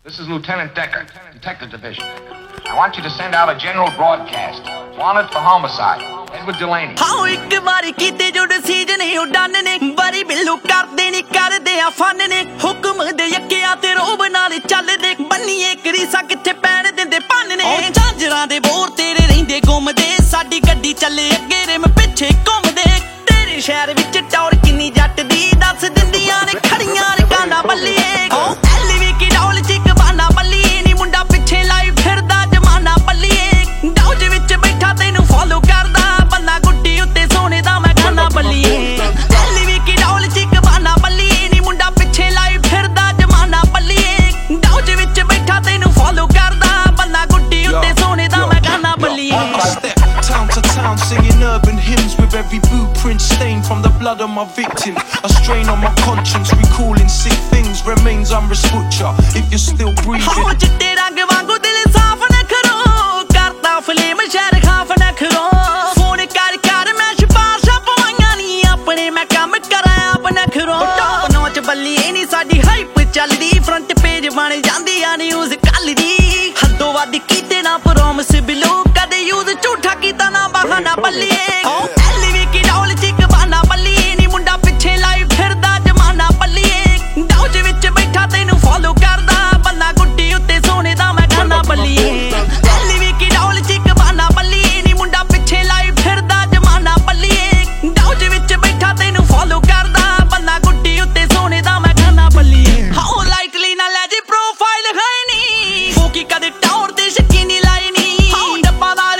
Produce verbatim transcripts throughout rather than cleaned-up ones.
This is Lieutenant Decker, Detective Division. I want you to send out a general broadcast. Wanted for homicide. Edward Delaney. How ਇੱਕ ਵਾਰੀ ਕੀਤੇ ਜੋ decision ਹੀ ਉਡਾਨ ਨੇ ਬੜੀ ਬਿੱਲੂ ਕਰਦੇ ਨਹੀਂ ਕਰਦੇ ਆ ਫਨ ਨੇ ਹੁਕਮ ਦੇ ਯੱਕਿਆਂ ਤੇ ਰੋਬ ਨਾਲ ਚੱਲਦੇ ਬੰਨੀਏ ਕਰੀਸਾ ਕਿੱਥੇ ਪੈਣ ਦਿੰਦੇ ਪੰਨ ਨੇ ਝਾਂਜਰਾਂ ਦੇ ਬੋਰ ਤੇਰੇ ਰਹਿੰਦੇ ਗੁੰਮਦੇ ਸਾਡੀ ਗੱਡੀ ਚੱਲੇ ਅੱਗੇ ਰਿਮ ਪਿੱਛੇ ਘੁੰਮਦੇ ਤੇਰੇ ਸ਼ਹਿਰ ਵਿੱਚ ਟੌਰ ਕਿੰਨੀ ਜੱਟ ਦੀ ਦੱਸ ਦਿੰਦੀਆਂ ਨੇ ਖੜੀਆਂ ਨੇ ਕਾਂਡਾ ਬੱਲੀਏ ਐਲਵੀ ਕੀ ਡੌਲ ਚ ਇੱਕ ਬਾਨਾ ਬੱਲੀਏ ਨੀ ਮੁੰਡਾ ਪਿੱਛੇ ਲਾਈ ਫਿਰਦਾ ਜਮਾਨਾ ਬੱਲੀਏ ਡੌਜ ਵਿੱਚ ਬੈਠਾ ਤੈਨੂੰ ਫੋਲੋ ਕਰਦਾ ਬੰਨਾ ਗੁੱਡੀ ਉੱਤੇ ਸੋਨੇ ਦਾ ਮੈਂ ਖਾਨਾ ਬੱਲੀਏ ਐਲਵੀ ਕੀ ਡੌਲ ਚ ਇੱਕ ਬਾਨਾ ਬੱਲੀਏ ਨੀ ਮੁੰਡਾ ਪਿੱਛੇ ਲਾਈ ਫਿਰਦਾ ਜਮਾਨਾ ਬੱਲੀਏ ਡੌਜ ਵਿੱਚ ਬੈਠਾ ਤੈਨੂੰ ਫੋਲੋ ਕਰਦਾ ਬੰਨਾ ਗੁੱਡੀ ਉੱਤੇ ਸੋਨੇ ਦਾ ਮੈਂ ਖਾਨਾ ਬੱਲੀਏ Town to town singing urban hymns with every blueprint stained from the blood of my victim. A strain on my conscience recalling sick things remains unrespucha if you're still breathing. Oh, chitte rang wangu dil saaf na karo karta flame shahar khaaf na karo phone kar kar main sifarishaं pawaiyan ni apne main kam kara aap na karo top notch balliye ni saadi hype chaldi front page ban jandi a news kal di haddo wad kite na promise below kade use ਝੂਠਾ ਕੀਤਾ ਨਾ ਬਹਾਨਾ ਬੱਲੀਏ LV ਕੀ doll ਚ ਇੱਕ ਬਾਨਾ ਬੱਲੀਏ ਨੀ ਮੁੰਡਾ ਪਿੱਛੇ ਲਾਈ ਫਿਰਦਾ ਜਮਾਨਾ ਬੱਲੀਏ ਡੌਜ ਵਿੱਚ ਬੈਠਾ ਤੈਨੂੰ ਫੋਲੋ ਕਰਦਾ ਬੰਨਾ ਗੁੱਡੀ ਉੱਤੇ ਸੋਨੇ ਦਾ ਮੈਂ ਖਾਨਾ ਬੱਲੀਏ ਐਲਵੀ ਕੀ ਡੌਲ ਚ ਇੱਕ ਬਾਨਾ ਬੱਲੀਏ ਨੀ ਮੁੰਡਾ ਪਿੱਛੇ ਲਾਈ ਫਿਰਦਾ ਜਮਾਨਾ ਬੱਲੀਏ ਡੌਜ ਵਿੱਚ ਬੈਠਾ ਤੈਨੂੰ ਫੋਲੋ ਕਰਦਾ ਬੰਨਾ ਗੁੱਡੀ ਉੱਤੇ ਸੋਨੇ ਦਾ ਮੈਂ ਖਾਨਾ ਬੱਲੀਏ ਹਾਓ ਲਾਈਟਲੀ ਨਾ ਲੈ ਜੀ ਪ੍ਰੋਫਾਈਲ ਹੈ ਨੀ ਫੋਕੀ ਕਦੇ ਟੌਰ ਤੇ ਸ਼ਕੀਨੀ ਲਾਈ ਨੀ ਹਾਓ ਡੱਬਾ ਨਾਲ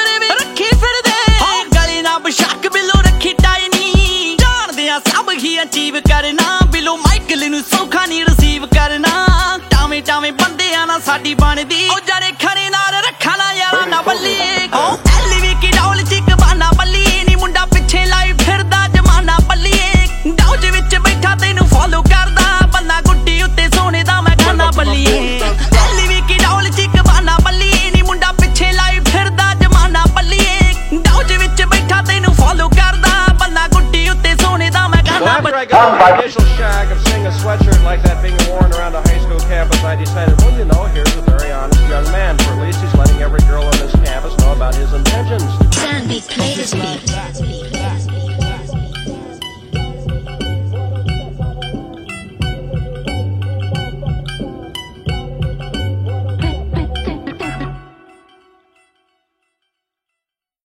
ਸਭ ਹੀ ਅਚੀਵ ਕਰਨਾ ਬਿਲੋ ਮਾਈਕਲ ਨੂੰ ਸੌਖਾ ਨਹੀਂ ਰਿਸੀਵ ਕਰਨਾ ਟਾਵੇਂ ਟਾਵੇਂ ਬੰਦਿਆਂ ਨਾਲ ਸਾਡੀ ਬਣਦੀ ਉਹ ਜਾਣੇ ਖਰੇ ਨਾਲ ਰੱਖਾ ਨਾ ਯਾਰਾਂ ਨਾ ਬੱਲੀਏ ਐਲਵੀ ਕੀ ਡੌਲ ਚ ਇੱਕ ਬਾਨਾ ਬੱਲੀਏ ਨੀ ਮੁੰਡਾ ਪਿੱਛੇ ਲਾਈ ਫਿਰਦਾ ਜਮਾਨਾ ਬੱਲੀਏ ਡੌਜ ਵਿੱਚ ਬੈਠਾ ਤੈਨੂੰ ਫੋਲੋ ਕਰਦਾ ਬੰਨਾ ਗੁੱਡੀ ਉੱਤੇ ਸੋਨੇ ਦਾ ਮੈਂ ਖਾਨਾ ਬੱਲੀਏ ਐਲਵੀ ਕੀ ਡੌਲ ਚ ਇੱਕ ਬਾਨਾ ਬੱਲੀਏ ਨੀ ਮੁੰਡਾ ਪਿੱਛੇ ਲਾਈ ਫਿਰਦਾ ਜਮਾਨਾ ਬੱਲੀਏ ਡੌਜ ਵਿੱਚ ਬੈਠਾ ਤੈਨੂੰ ਫੋਲੋ ਕਰਦਾ ਬੰਨਾ ਗੁੱਡੀ ਉੱਤੇ ਸੋਨੇ ਦਾ Well, after I got the initial shag of seeing a sweatshirt like that being worn around a high school campus, I decided, well, you know, here's a very honest young man. For at least he's letting every girl on this campus know about his intentions. Sandy, play this beat.